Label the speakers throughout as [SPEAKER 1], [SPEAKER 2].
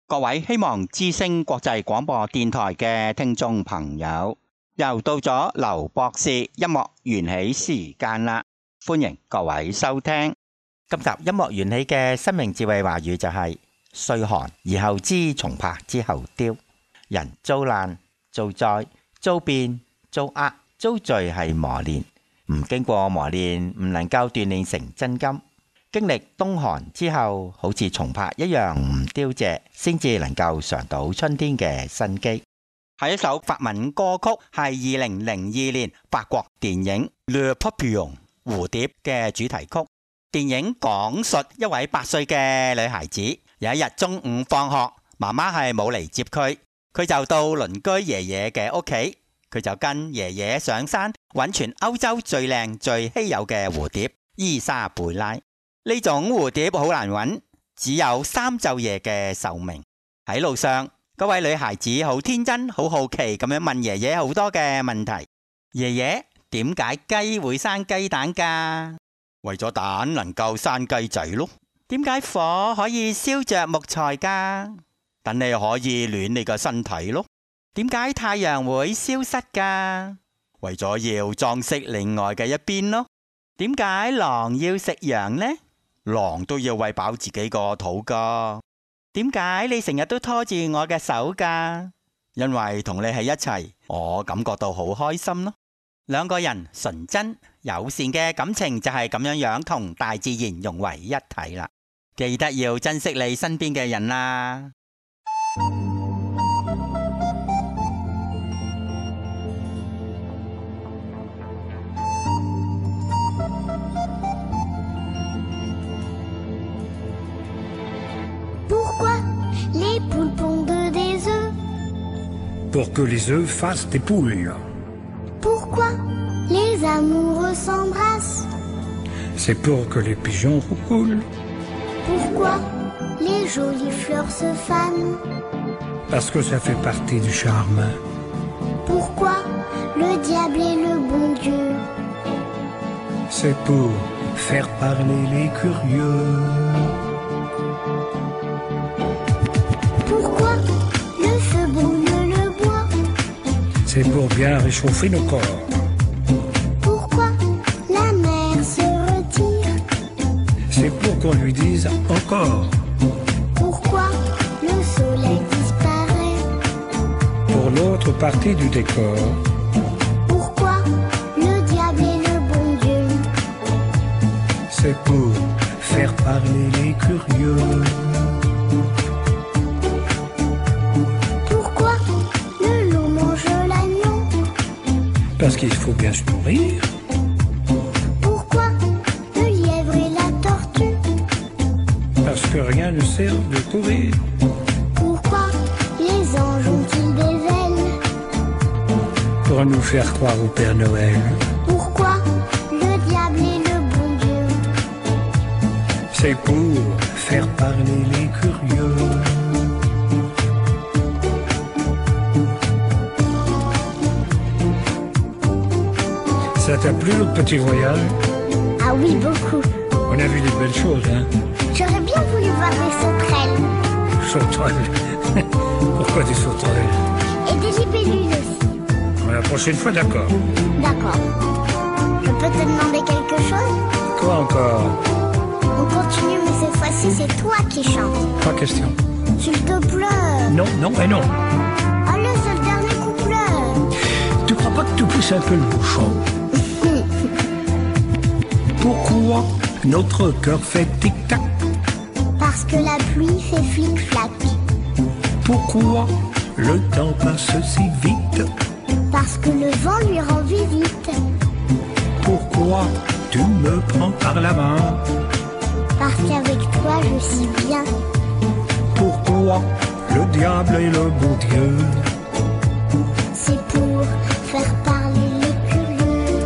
[SPEAKER 1] 各位希望之聲國際廣播電台嘅聽眾朋友，又到咗劉博士音樂緣起時間啦，歡迎各位收聽。今集音樂緣起嘅生命智慧話語就係歲寒而後知，松柏之後凋。人遭難、遭災、遭變、遭厄、遭罪係磨練，唔經過磨練唔能夠鍛煉成真金。經歷冬寒之後，好似松柏一樣唔凋謝，先至能夠嘗到春天嘅生機。係一首法文歌曲，係2002年法國電影《Le Papillon》蝴蝶嘅主題曲。電影講述一位8歲嘅女孩子，有一日中午放學，媽媽係冇嚟接佢，佢就到鄰居爺爺嘅屋企，佢就跟爺爺上山揾全歐洲最靚最稀有嘅蝴蝶伊莎貝拉。呢種蝴蝶好難揾，只有3晝夜嘅壽命。喺路上，嗰位女孩子好天真好好奇咁樣問爺爺好多嘅問題。爺爺，點解雞會生雞蛋㗎？為咗蛋能夠生雞仔咯。點解火可以燒着木材㗎？等你可以暖你個身體咯。點解太陽會消失㗎？為咗要裝飾另外嘅一邊咯。點解狼要食羊呢？狼都要餵飽自己個肚㗎。點解你成日都拖住我嘅手㗎？因為同你喺一齊，我感覺到好開心咯。兩個人純真友善嘅感情就係咁樣同大自然融為一體啦。記得要珍惜你身邊嘅人啦。
[SPEAKER 2] Pourquoi les poules pondent des œufs?
[SPEAKER 3] Pour que les œufs fassent des poules.
[SPEAKER 2] Pourquoi les amoureux s'embrassent?
[SPEAKER 3] C'est pour que les pigeons roucoulent.
[SPEAKER 2] Pourquoi les jolies fleurs se fanent?
[SPEAKER 3] Parce que ça fait partie du charme.
[SPEAKER 2] Pourquoi le diable est le bon Dieu?
[SPEAKER 3] C'est pour faire parler les curieux.
[SPEAKER 2] Pourquoi le feu brûle le bois?
[SPEAKER 3] C'est pour bien réchauffer nos corps.
[SPEAKER 2] Pourquoi la mer se retire?
[SPEAKER 3] C'est pour qu'on lui dise encore.
[SPEAKER 2] Pourquoi le soleil disparaît?
[SPEAKER 3] Pour l'autre partie du décor.
[SPEAKER 2] Pourquoi le diable est le bon Dieu?
[SPEAKER 3] C'est pour faire parler les curieux.
[SPEAKER 2] Pourquoi le loup mange l'agneau?
[SPEAKER 3] Parce qu'il faut bien se nourrir.
[SPEAKER 2] Pourquoi le lièvre et la tortue?
[SPEAKER 3] Parce que rien ne sert de courir.
[SPEAKER 2] Pourquoi les anges ont-ils des ailes?
[SPEAKER 3] Pour nous faire croire au Père Noël.
[SPEAKER 2] Pourquoi le diable est le bon Dieu?
[SPEAKER 3] C'est pour faire parler les curieux. Ça t'a plu notre petit voyage?
[SPEAKER 2] Ah oui, beaucoup.
[SPEAKER 3] On a vu des belles choses, hein?
[SPEAKER 2] J'aurais bien voulu voir des sauterelles.
[SPEAKER 3] Sauterelles. Pourquoi des sauterelles?
[SPEAKER 2] Et des libellules aussi.
[SPEAKER 3] La prochaine fois, d'accord.
[SPEAKER 2] D'accord. Je peux te demander quelque chose?
[SPEAKER 3] Quoi encore?
[SPEAKER 2] On continue, mais cette fois-ci, c'est toi qui chantes.
[SPEAKER 3] Pas question.
[SPEAKER 2] S'il te plaît.
[SPEAKER 3] Non, non et non.
[SPEAKER 2] Allez, c'est le dernier couplet.
[SPEAKER 3] Tu crois pas que tu pousses un peu le bouchon? Pourquoi notre cœur fait tic-tac?
[SPEAKER 2] Parce que la pluie fait flic-flac.
[SPEAKER 3] Pourquoi le temps passe si vite?
[SPEAKER 2] Parce que le vent lui rend visite.
[SPEAKER 3] Pourquoi tu me prends par la main?
[SPEAKER 2] Parce qu'avec toi je suis bien.
[SPEAKER 3] Pourquoi le diable est le bon Dieu?
[SPEAKER 2] C'est pour faire parler les curieux.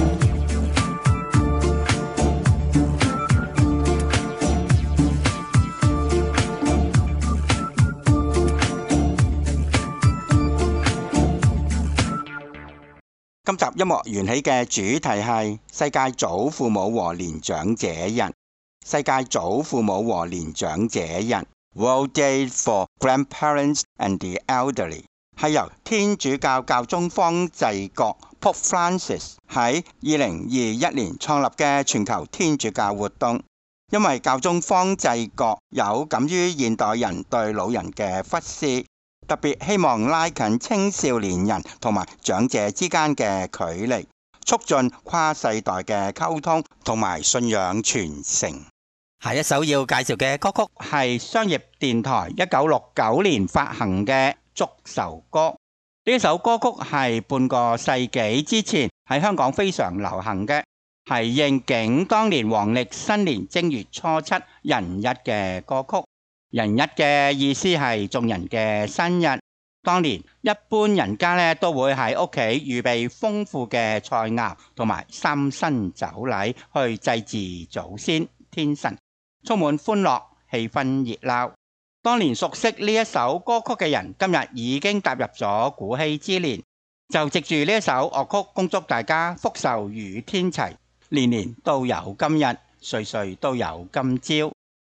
[SPEAKER 1] 今集音樂緣起嘅主題係世界祖父母和年長者日。世界祖父母和年長者日 World Day for Grandparents and the Elderly， 係由天主教教宗方濟各 Pope Francis 喺2021年創立嘅全球天主教活動。因為教宗方濟各有感於現代人對老人嘅忽視，特別希望拉近青少年人同埋長者之間嘅距離，促進跨世代嘅溝通同埋信仰傳承。下一首要介紹嘅歌曲係商業電台1969年發行嘅《祝壽歌》。呢一首歌曲係半個世紀之前喺香港非常流行嘅，係應景當年黃曆新年正月初七人日嘅歌曲。人日嘅意思係眾人嘅生日。當年一般人家都會喺屋企預備豐富嘅菜肴同埋三牲酒禮去祭祀祖先天神，充滿歡樂，氣氛熱鬧。當年熟悉呢一首歌曲嘅人，今日已經踏入咗古稀之年，就藉住呢一首樂曲，恭祝大家福壽與天齊，年年都有今日，歲歲都有今朝。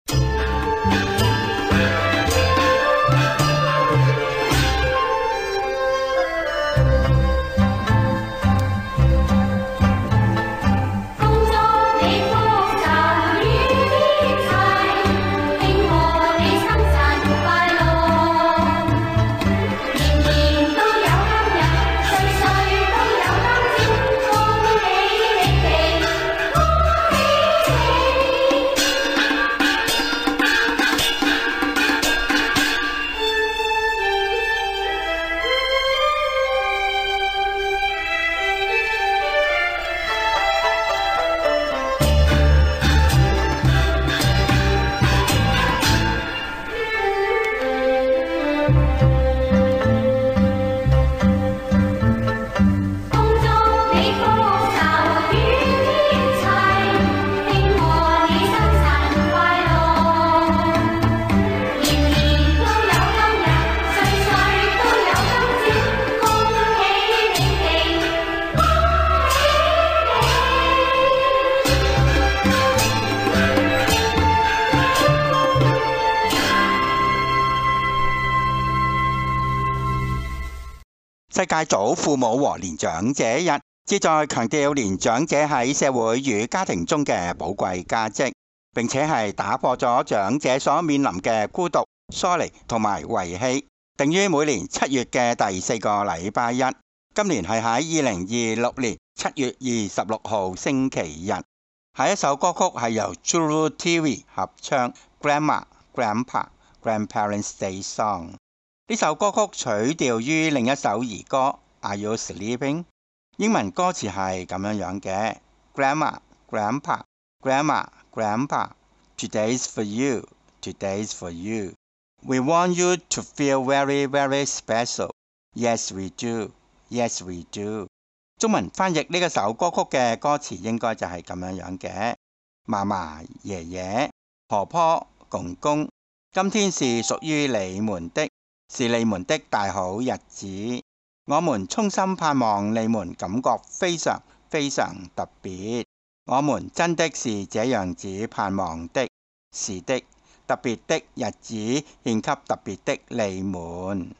[SPEAKER 1] 世界祖父母和年長者日旨在強調年長者喺社會與家庭中嘅寶貴價值，並且係打破咗長者所面臨嘅孤獨、疏離同埋遺棄，定於每年7月嘅第4個禮拜日。今年係喺2026年7月26號星期日。下一首歌曲係由 Juru TV 合唱 Grandma Grandpa Grandparents Day Song。呢首歌曲取調於另一首兒歌 Are You Sleeping？ 英文歌詞係咁樣嘅 Grandma, Grandpa, Grandma, Grandpa Today's for you, today's for you We want you to feel very, very special Yes we do, yes we do 中文翻譯呢個首歌曲嘅歌詞應該就係咁樣嘅嫲嫲、爺爺、婆婆、公公今天是屬於你們的是你們的大好日子，我們衷心盼望你們感覺非常非常特別，我們真的是這樣子盼望的，是的，特別的日子獻給特別的你們。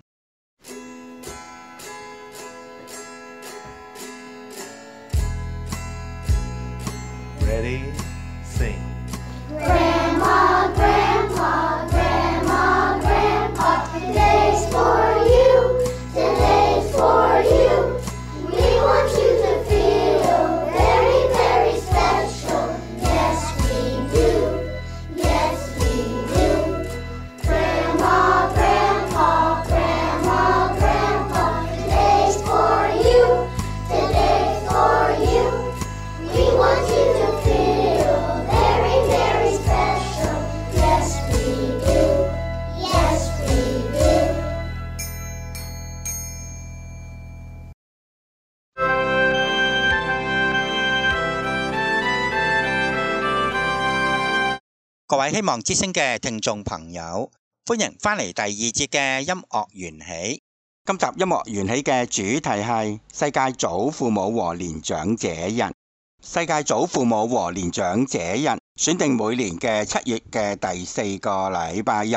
[SPEAKER 4] Ready, sing.
[SPEAKER 2] Grandma, Grandpa, Grandma, Grandpa, today's for you, today's for you. We want you to feel very, very special. Yes, we do. Yes, we do. Grandma, Grandpa, Grandma, Grandpa, today's for you, today's for you. We want you to feel very, very special. Yes, we do. Yes, we do.
[SPEAKER 1] 各位希望之聲嘅聽眾朋友，歡迎返嚟第二節嘅音樂緣起。今集音樂緣起嘅主題係世界祖父母和年長者日。世界祖父母和年長者日選定每年嘅7月嘅第4個禮拜日，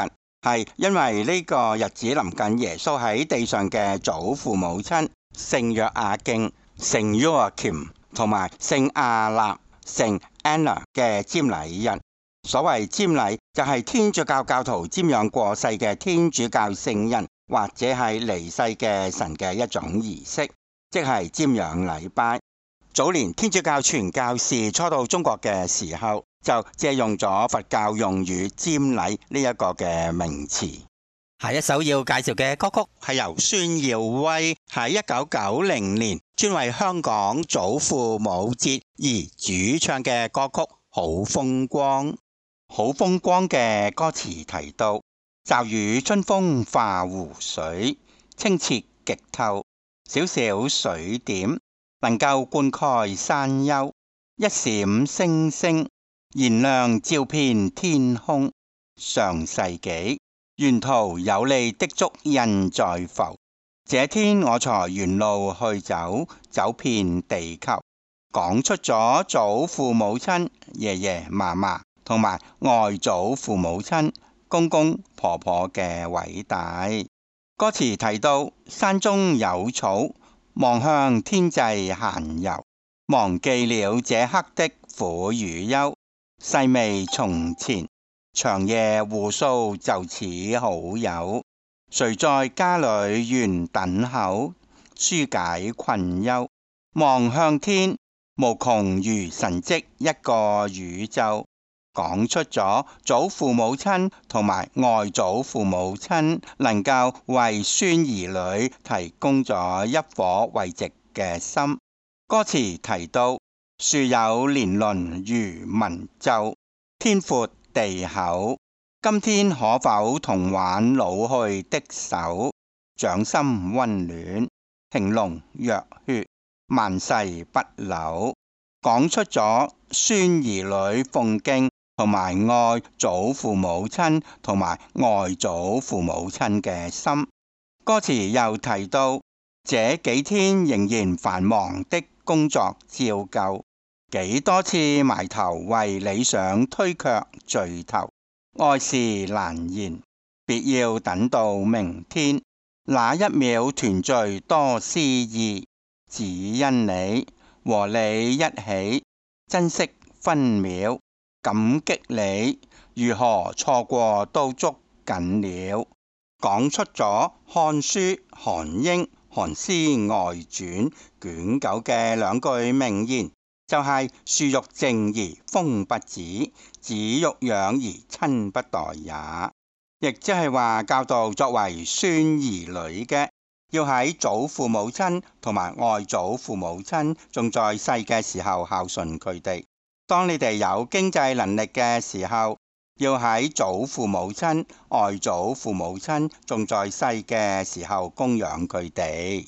[SPEAKER 1] 係因為呢個日子臨近耶穌喺地上嘅祖父母親聖約亞敬、聖 Joachim 同埋聖亞納、聖 Anna 嘅瞻禮日。所謂瞻禮就係天主教教徒瞻仰過世嘅天主教聖人或者係離世嘅神嘅一種儀式，即係瞻仰禮拜。早年天主教傳教士初到中國嘅時候，就借用咗佛教用語瞻禮呢一個嘅名詞。下一首要介紹嘅歌曲係由孫耀威喺1990年專為香港祖父母節而主唱嘅歌曲《好風光》。好風光嘅歌詞提到，驟雨春風化湖水，清澈極透，小小水點能夠灌溉山丘，一閃星星燃亮照遍天空。上世紀沿途有你的足印在浮，這天我才沿路去走，走遍地球，講出咗祖父母親、爺爺嫲嫲同埋外祖父母親、公公婆婆嘅偉大。歌詞提到，山中有草，望向天際閒遊，忘記了這刻的苦與憂，細味從前，長夜互訴就似好友，誰在家裏願等候，紓解困憂，望向天，無窮如神蹟一個宇宙。講出咗祖父母親同埋外祖父母親能夠為孫兒女提供咗一顆慰藉嘅心。歌詞提到，樹有年輪如文晝，天闊地厚，今天可否同挽老去的手，掌心溫暖，情濃若血，萬世不朽。講出咗孫兒女奉敬同埋愛祖父母親同埋外祖父母親嘅心。歌詞又提到，這幾天仍然繁忙的工作照舊，幾多次埋頭為理想推卻聚頭，愛是難言，別要等到明天，那一秒團聚多詩意，只因你和你一起珍惜分秒，感激你，如何錯過都捉緊了。講出咗《漢書·韓英韓詩外傳》卷9嘅兩句名言，就係樹欲靜而風不止，子欲養而親不待也。亦即係話教導作為孫兒女嘅，要喺祖父母親同埋外祖父母親仲在世嘅時候孝順佢哋。當你哋有經濟能力嘅時候，要喺祖父母親、外祖父母親仲在世嘅時候供養佢哋。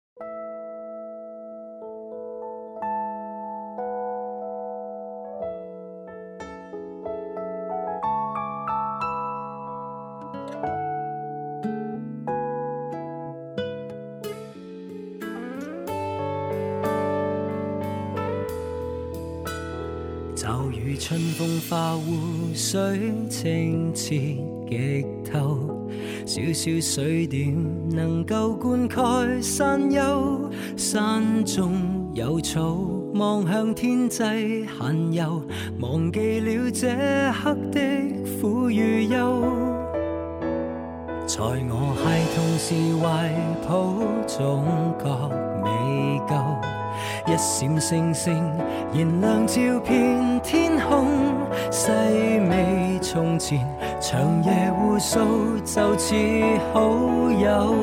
[SPEAKER 5] 驟雨春風化湖水，清澈極透，小小水點能夠灌溉山丘。山中有草，望向天際閒遊，忘記了這刻的苦與憂。在我孩童時懷抱，總覺未夠，一閃星星燃亮照遍天空，細味從前，長夜互訴就似好友。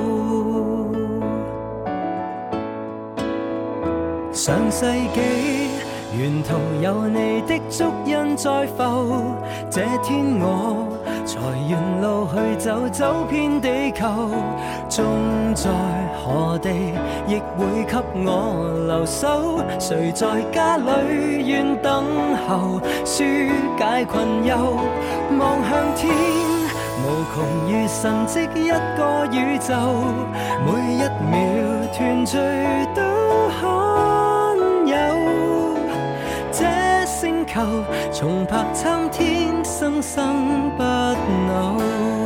[SPEAKER 5] 上世紀沿途有你的足印在浮，這天我才沿路去走，走遍地球。終在何地，亦會給我留守。誰在家裏願等候，紓解困憂。望向天，無窮如神蹟一個宇宙，每一秒團聚都罕有。這星球，重拍參天，生生不朽。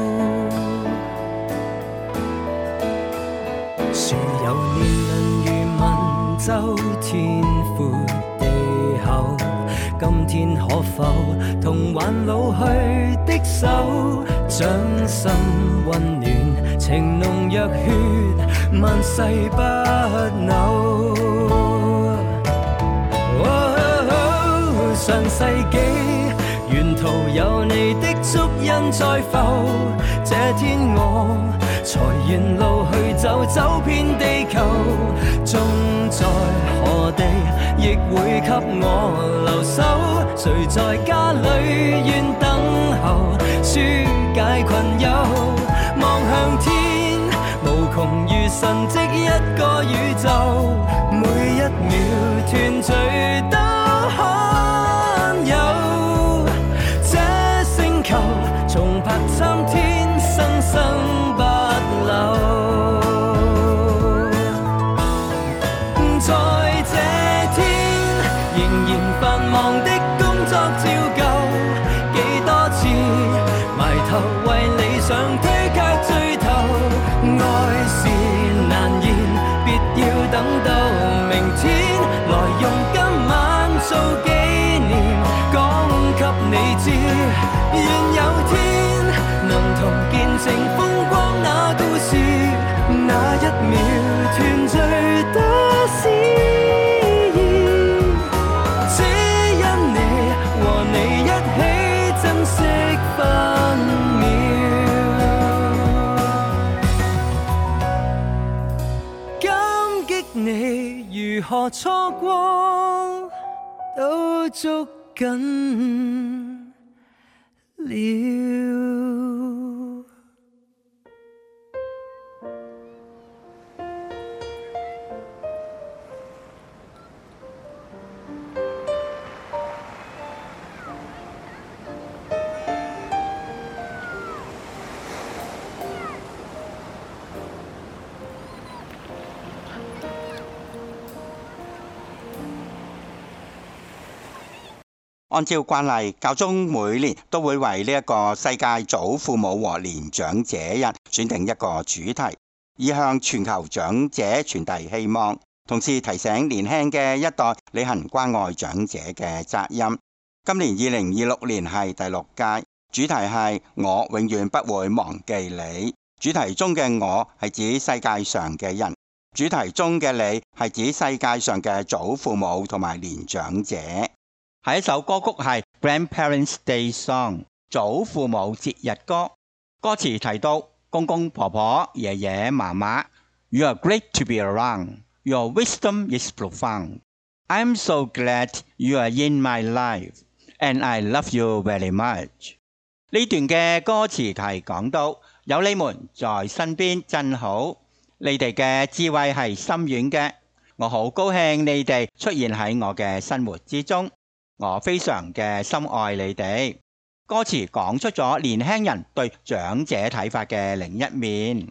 [SPEAKER 5] 樹有年輪如文州，天闊地厚。今天可否同還老去的手，掌心溫暖，情濃若血，萬世不朽。上世紀沿途有你的足印在浮，這天我才沿路去走，走遍地球，終在何地亦會給我留守。誰在家裏願等候，紓解困憂，望向天，無窮如神蹟一個宇宙，每一秒團聚都罕有。這星球重拍參天，生生不朽。在這天，仍然繁忙的工作照舊，幾多次埋頭為理想推卻最頭。愛是難言，別要等到明天，來用今晚做紀念，講給你知。願有天能同見證風光那故事，那一秒團聚多思念，只因你和你一起珍惜分秒，感激你如何錯過都捉緊了。
[SPEAKER 1] 按照慣例，教宗每年都會為呢一個世界祖父母和年長者日選定一個主題，以向全球長者傳遞希望，同時提醒年輕嘅一代履行關愛長者嘅責任。今年2026年係第6屆，主題係我永遠不會忘記你。主題中嘅我係指世界上嘅人，主題中嘅你係指世界上嘅祖父母同埋年長者。下一首歌曲係 Grandparents' Day Song 祖父母節日歌，歌詞提到公公婆婆、爺爺嫲嫲 You are great to be around. Your wisdom is profound. I'm so glad you are in my life, and I love you very much. 呢段嘅歌詞係講到有你們在身邊真好，你哋嘅智慧係深遠嘅，我好高興你哋出現喺我嘅生活之中。我非常嘅深愛你哋。歌詞講出咗年輕人對長者睇法嘅另一面。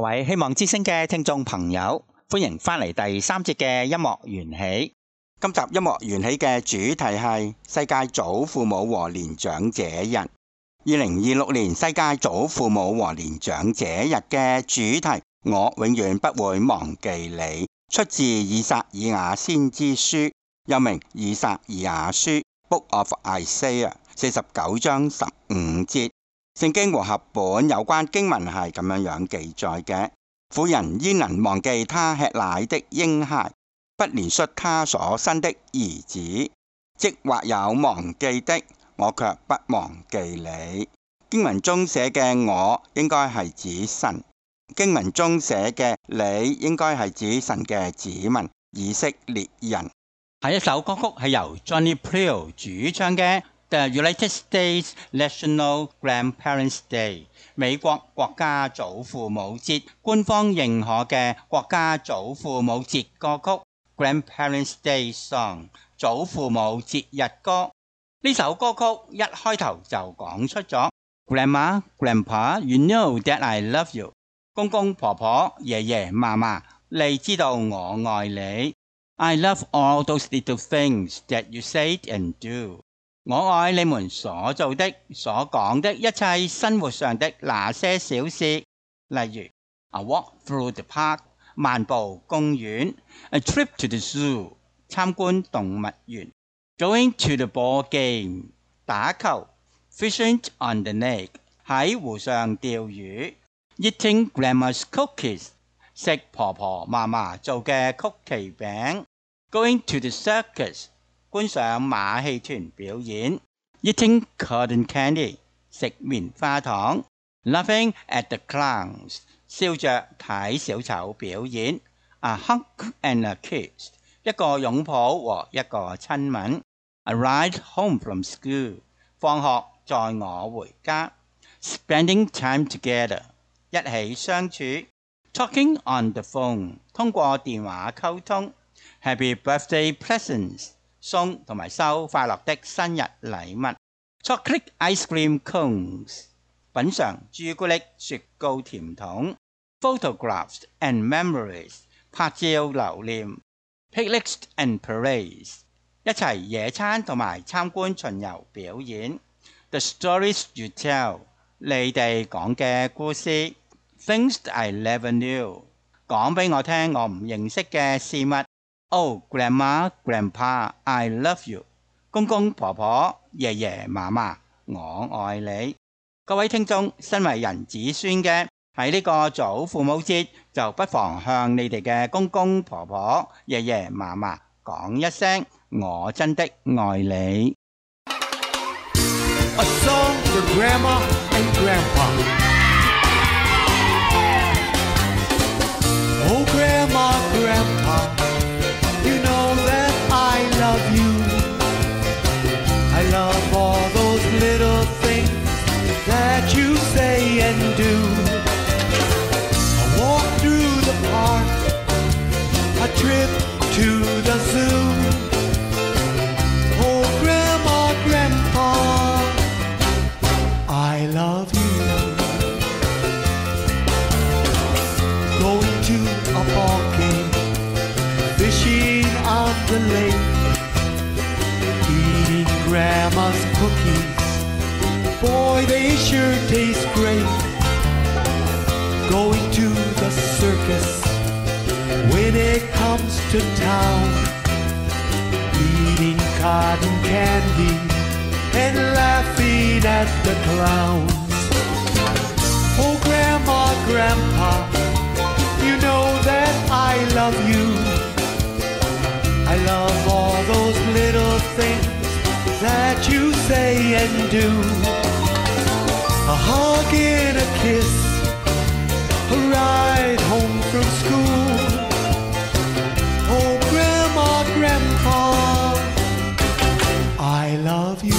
[SPEAKER 1] 位希望之聲嘅聽眾朋友，歡迎翻嚟第3節嘅音樂緣起。今集音樂緣起嘅主題係世界祖父母和年長者日。2026年世界祖父母和年長者日嘅主題，我永遠不會忘記你，出自以撒以亞先知書，又名以撒以亞書 Book of Isaiah 49章15節。聖經和合本有關經文係咁樣記載嘅：婦人焉能忘記她吃奶的嬰孩，不憐恤他所生的兒子？即或有忘記的，我卻不忘記你。經文中寫嘅我應該係指神，經文中寫嘅你應該係指神嘅子民以色列人。下一首歌曲係由 Johnny Peel 主唱嘅 The United States National Grandparents' Day 美國國家祖父母節官方認可嘅國家祖父母節歌曲 Grandparents' Day Song 祖父母節日歌。呢首歌曲一開頭就講出咗 Grandma, Grandpa, you know that I love you 公公婆婆爺爺嫲嫲，你知道我愛你。I love all those little things that you say and do 我愛你們所做的所講的一切生活上的那些小事，例如 A walk through the park 漫步公園， A trip to the zoo 參觀動物園， Going to the ball game 打球， Fishing on the lake 喺湖上釣魚， Eating grandma's cookies 食婆婆嫲嫲做嘅曲奇餅， Going to the circus 觀賞馬戲團表演， Eating cotton candy 食棉花糖， Laughing at the clowns 笑着睇小丑表演， A hug and a kiss 一個擁抱和一個親吻， A ride home from school 放學載我回家， Spending time together 一起相處， Talking on the phone 通過電話溝通， Happy birthday presents送同埋收快樂的生日禮物， Chocolate ice cream cones 品嚐朱古力雪糕甜筒， Photographs and memories 拍照留念， Picnics and parades 一齊野餐同埋參觀巡遊表演， The stories you tell 你哋講嘅故事， Things I never knew 講俾我聽我唔認識嘅事物。Oh, Grandma, Grandpa, I love you 公公婆婆爺爺嫲嫲，我愛你。各位聽眾，身為人子孫嘅喺呢個祖父母節，就不妨向你哋嘅公公婆婆爺爺嫲嫲講一聲我真的愛你。
[SPEAKER 3] A song for Grandma and Grandpa. Oh, Grandma, Grandpa, you know that I love you. I love all those little things that you say and do. A walk through the park, a trip to the zoo. Oh, Grandma, Grandpa, I love you. Going to a ball game, fishing on the lake, eating Grandma's cookies, boy they sure taste great. Going to the circus when it comes to town, eating cotton candy and laughing at the clowns. Oh, Grandma, Grandpa, you know that I love you. I love all those little things that you say and do. A hug and a kiss, a ride home from school. Oh, Grandma, Grandpa, I love you.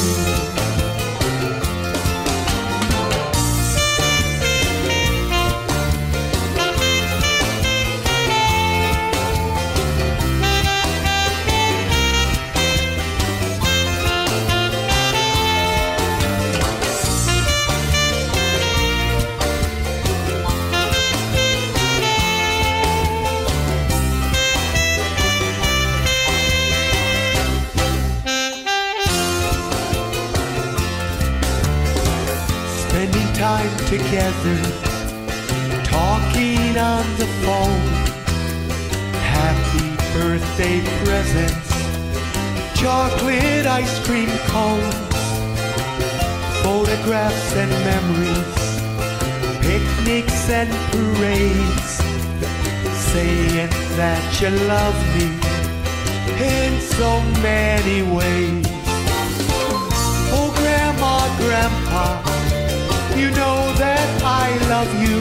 [SPEAKER 3] together, talking on the phone. Happy birthday presents, chocolate ice cream cones, photographs and memories, picnics and parades, saying that you love me in so many ways. Oh, Grandma, Grandpa, you know that I love you.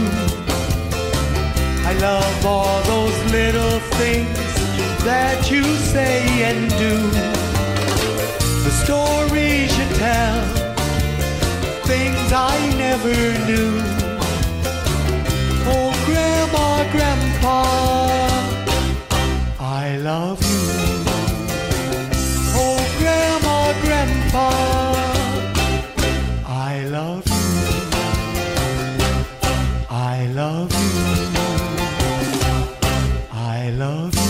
[SPEAKER 3] I love all those little things that you say and do. The stories you tell, things I never knew. Oh, Grandma, Grandpa, I love you. Oh, Grandma, Grandpa, I love you. I love you. I love you.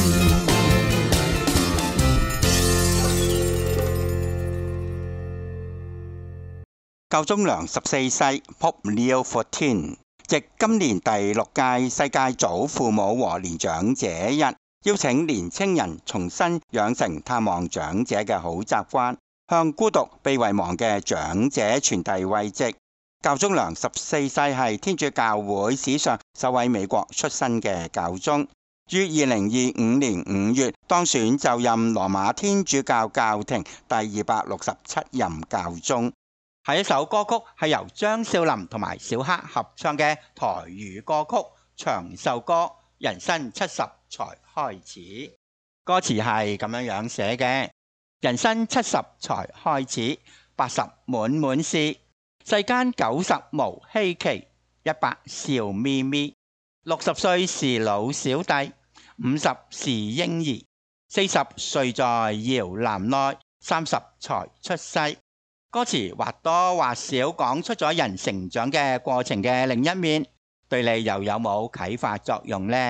[SPEAKER 1] 教宗良14世 Pope Leo XIV 藉今年第6屆世界祖父母和年長者日，邀請年青人重新養成探望長者嘅好習慣，向孤獨被遺忘嘅長者傳遞慰藉。教宗良14世係天主教會史上首位美國出身嘅教宗，於2025年5月當選就任羅馬天主教教廷第267任教宗。係一首歌曲係由張少林同埋小黑合唱嘅台語歌曲《長壽歌》，人生70才開始。歌詞係咁樣寫嘅：人生70才開始，80滿滿是，世間90無稀奇，100笑咪咪，60歲是老小弟，50是嬰兒，40睡在搖籃內，30才出世。歌詞或多或少講出咗人成長嘅過程嘅另一面，對你又有冇啟發作用呢？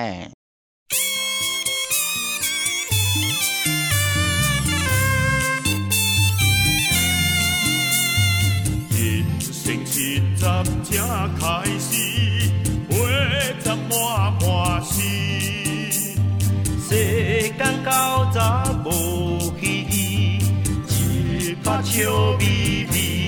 [SPEAKER 6] 人生70才開始，80滿滿是，世間90無稀奇，100笑咪咪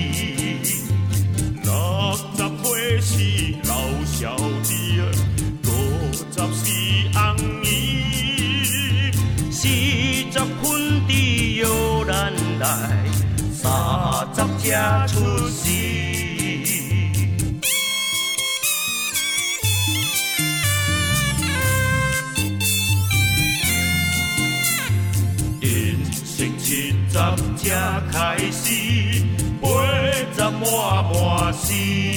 [SPEAKER 6] ，60歲是老小弟，50是翁姨，40坤地由咱來，30才出世。70才開始，80滿滿是，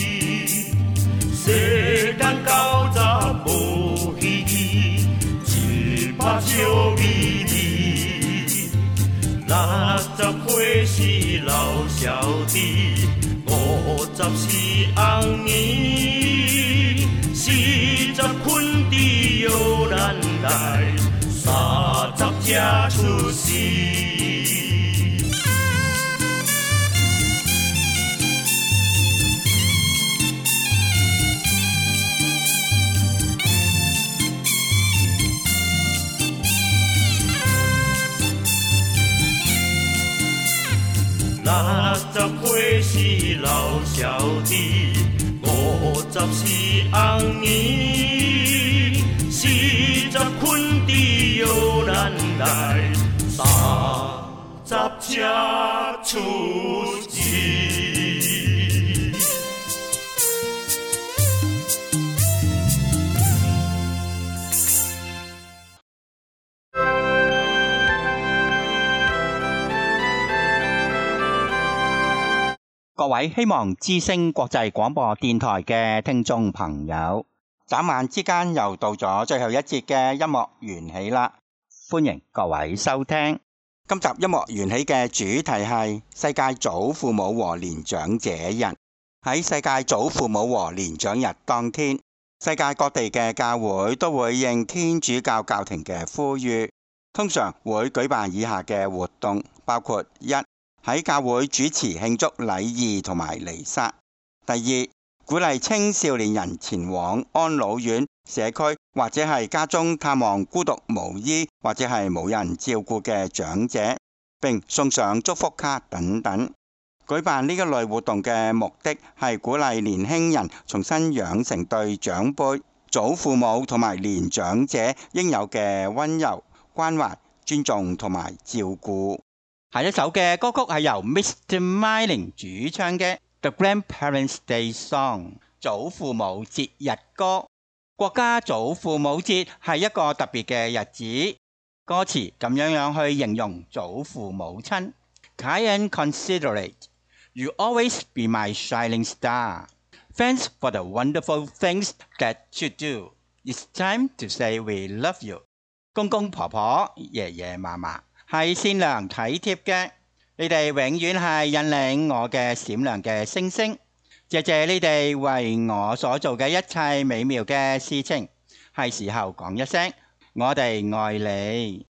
[SPEAKER 6] 世間90無稀奇，100笑咪咪，60歲是老小弟，50是翁姨，40坤地由咱來，30才出世。60歲是老小弟，50是翁姨，40坤地由咱來，30才出世。
[SPEAKER 1] 各位希望之聲國際廣播電台嘅聽眾朋友，眨眼之間又到咗最後一節嘅音樂緣起啦，歡迎各位收聽。今集音樂緣起嘅主題係世界祖父母和年長者日。喺世界祖父母和年長日當天，世界各地嘅教會都會應天主教教廷嘅呼籲，通常會舉辦以下嘅活動，包括一、喺教會主持慶祝禮儀同埋彌撒；第二， 鼓勵青少年人前往安老院、社區或者係家中探望孤獨無依或者係冇人照顧嘅長者，並送上祝福卡等等。舉辦呢一類活動嘅目的係鼓勵年輕人重新養成對長輩、祖父母同埋年長者應有嘅溫柔、關懷、尊重同埋照顧。下一首嘅歌曲係由 Mr. Myling 主唱嘅 The Grandparents' Day Song 祖父母節日歌。國家祖父母節係一個特別嘅日子，歌詞咁樣去形容祖父母親。Kind and considerate, you always be my shining star. Thanks for the wonderful things that you do. It's time to say we love you. 公公婆婆、爺爺嫲嫲係善良體貼嘅，你哋永遠係引領我嘅閃亮嘅星星。謝謝你哋為我所做嘅一切美妙嘅事情，係時候講一聲，我哋愛你。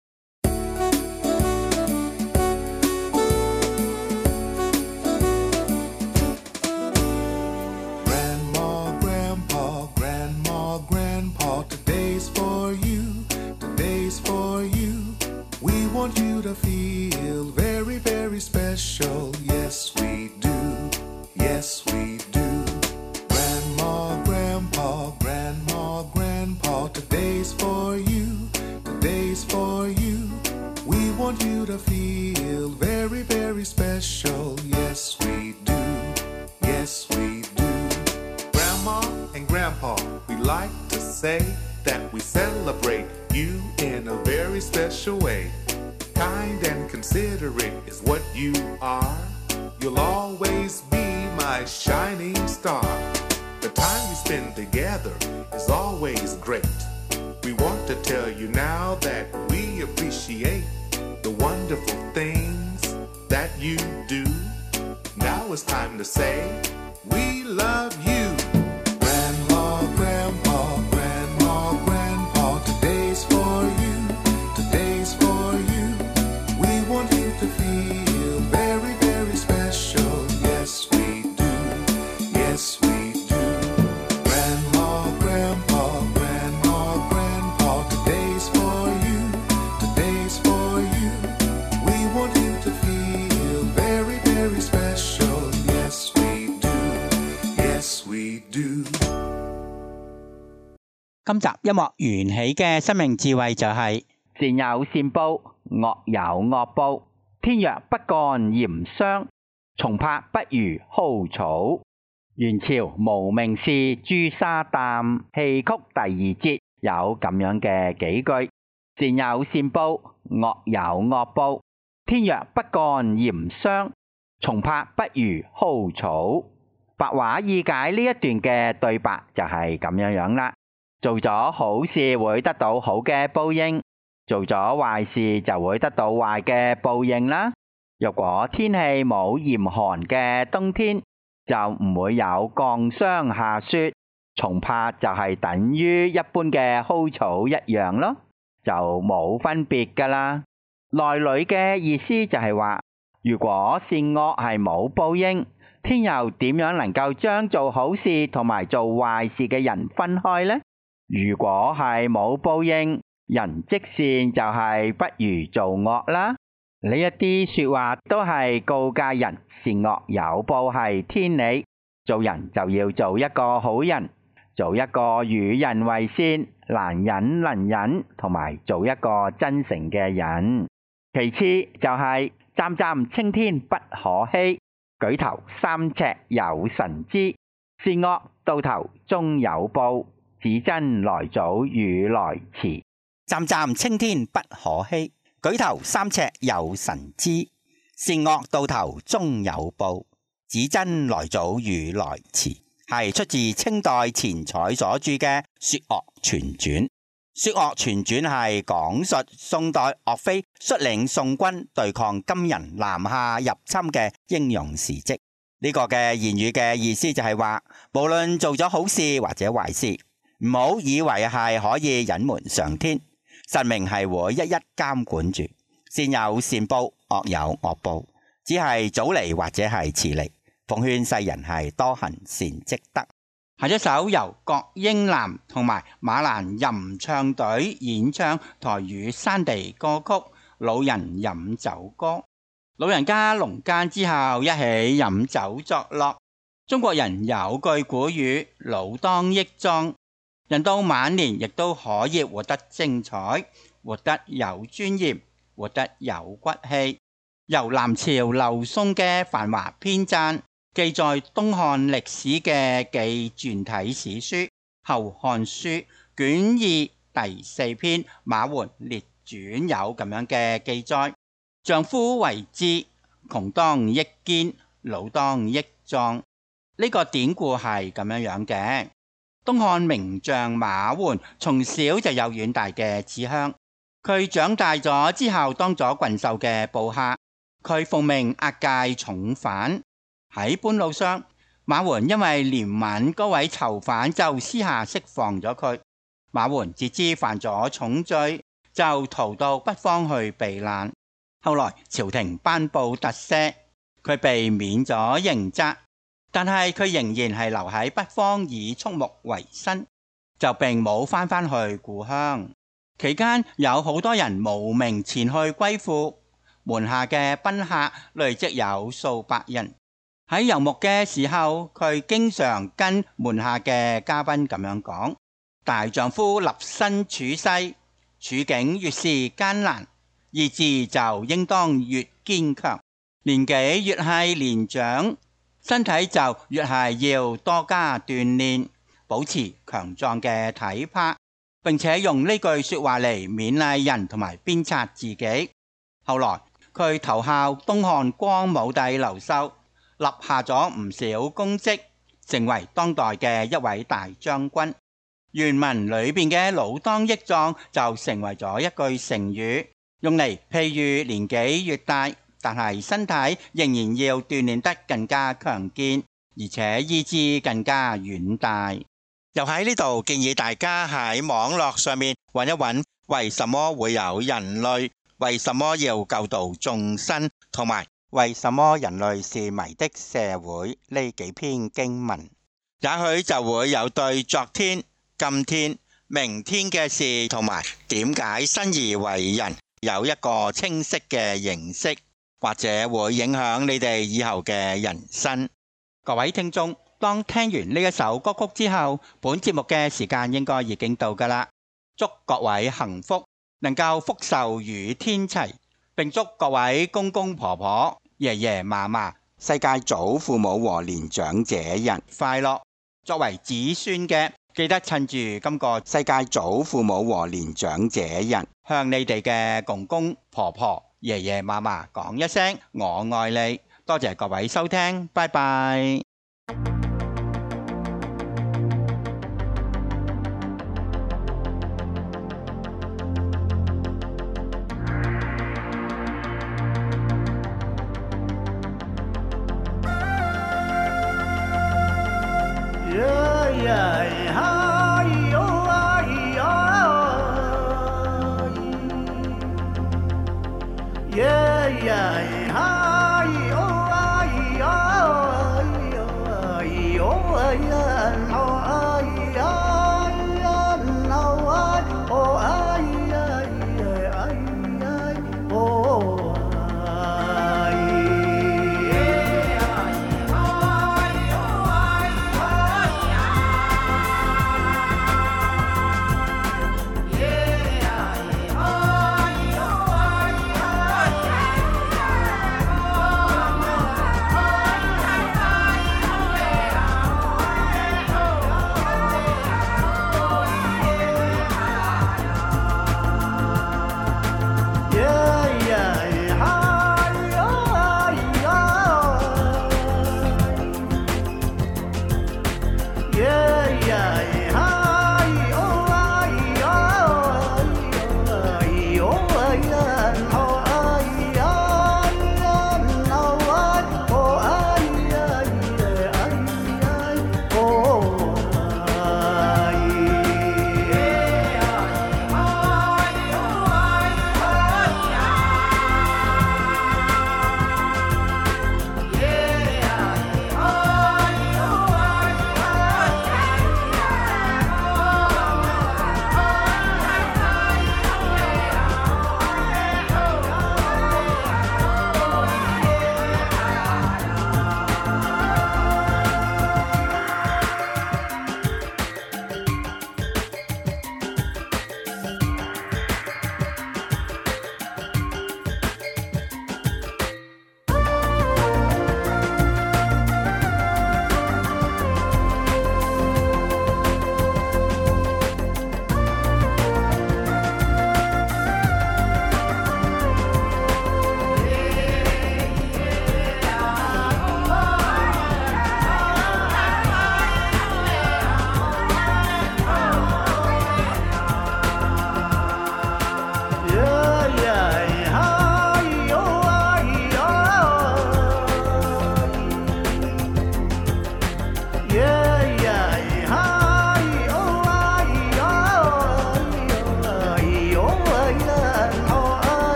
[SPEAKER 3] Want you to feel very, very special. Yes, we do. Yes, we do. Grandma, Grandpa, Grandma, Grandpa, today's for you. Today's for you. We want you to feel very, very special. Yes, we do. Yes, we do.
[SPEAKER 4] Grandma and Grandpa, we like to say that we celebrate you in a very special way. Kind and considerate is what you are. You'll always be my shining star. The time we spend together is always great. We want to tell you now that we appreciate the wonderful things that you do. Now it's time to say, we love you.
[SPEAKER 3] Grandma, Grandpa, Grandma, Grandpa, today's for you. Today's for you. We want you to feel very, very special. Yes, we do. Yes, we do. Grandma, Grandpa, Grandma, Grandpa, today's for you. Today's for you. We want you to feel very, very special. Yes, we do. Yes, we do.
[SPEAKER 1] 今集音樂緣起嘅生命智慧就係、善有善報，惡有惡報。天若不幹嚴霜，松柏不如蒿草。元朝無名氏朱砂淡戲曲第二節有咁樣嘅幾句：善有善報，惡有惡報。天若不幹嚴霜，松柏不如蒿草。白話意解呢一段嘅對白就係咁樣啦。做咗好事會得到好嘅報應，做咗壞事就會得到壞嘅報應啦。若果天氣冇嚴寒嘅冬天，就唔會有降霜下雪，松柏就係等於一般嘅蒿草一樣咯，就冇分別噶啦。內裏嘅意思就係話，如果善惡係冇報應，天又點樣能夠將做好事同埋做壞事嘅人分開呢？如果係冇報應，人即善就係不如做惡啦。呢一啲說話都係告誡人，善惡有報係天理，做人就要做一個好人，做一個與人為善、難忍能忍，同埋做一個真誠嘅人。其次就係湛湛青天不可欺，舉頭三尺有神知，善惡到頭終有報，只真來早與來遲。湛湛青天不可欺，舉頭三尺有神知，善惡到頭終有報，只真來早與來遲。係出自清代錢彩所著嘅《說岳全傳》。《說岳全傳》係講述宋代岳飛率領宋軍對抗金人南下入侵嘅英勇事蹟。呢個嘅言語嘅意思就係話，無論做咗好事或者壞事，唔好以為係可以隱瞞上天，神明係會一一監管住，善有善報，惡有惡報，只係早嚟或者係遲嚟。奉勸世人係多行善積德。 係一首由郭英男同埋馬蘭吟唱隊演唱台語山地歌曲《老人飲酒歌》。老人家農耕之後一起飲酒作樂。中國人有句古語，老當益壯，人到晚年亦都可以活得精彩，活得有尊嚴，活得有骨氣。由南朝劉宋嘅繁華編撰，記載東漢歷史嘅紀傳體史書《後漢書》卷2第4篇《馬援列傳》有咁樣嘅記載：丈夫為志，窮當益堅，老當益壯。呢個典故係咁樣嘅。東漢名將馬援從小就有遠大嘅志向，佢長大咗之後當咗郡守嘅部下，佢奉命押解重犯。喺半路上，馬援因為憐憫嗰位囚犯，就私下釋放咗佢。馬援自知犯咗重罪，就逃到北方去避難。後來朝廷頒布特赦，佢被免咗刑責，但係佢仍然係留喺北方以畜牧為生，就並冇返去故鄉。期間有好多人慕名前去歸附，門下嘅賓客累積有數百人。喺遊牧嘅時候，佢經常跟門下嘅嘉賓咁樣講：大丈夫立身處世，處境越是艱難，意志就應當越堅強。年紀越係年長，身體就越係要多加鍛煉，保持強壯嘅體魄，並且用呢句說話嚟勉勵人同埋鞭策自己。後來佢投效東漢光武帝劉秀，立下咗唔少功績，成為當代嘅一位大將軍。原文裏邊嘅老當益壯就成為咗一句成語，用嚟譬喻年紀越大，但係身體仍然要鍛煉得更加強健，而且意志更加遠大。又喺呢度建議大家喺網絡上面揾一揾，為什麼會有人類，為什麼要救度眾生，同埋為什麼人類是迷的社會呢幾篇經文，也許就會有對昨天、今天、明天嘅事同埋點解生而為人有一個清晰嘅認識，或者會影響你哋以後嘅人生。各位聽眾，當聽完呢一首歌曲之後，本節目嘅時間應該已經到㗎喇。祝各位幸福，能夠福壽與天齊，並祝各位公公婆婆、爺爺嫲嫲、世界祖父母和年長者人快樂。作為子孫嘅，記得趁住今個世界祖父母和年長者人，向你哋嘅公公婆婆、爺爺嫲嫲講一聲我愛你。多謝各位收聽，拜拜。
[SPEAKER 3] Yeah, yeah, yeah.